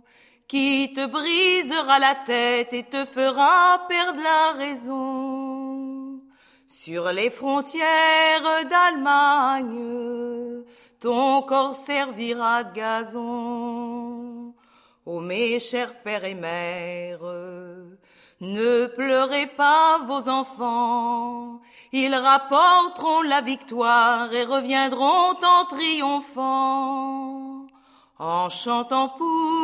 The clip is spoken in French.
qui te brisera la tête et te fera perdre la raison. Sur les frontières d'Allemagne, ton corps servira de gazon. Ô mes chers pères et mères, ne pleurez pas vos enfants, ils rapporteront la victoire et reviendront en triomphant, en chantant pour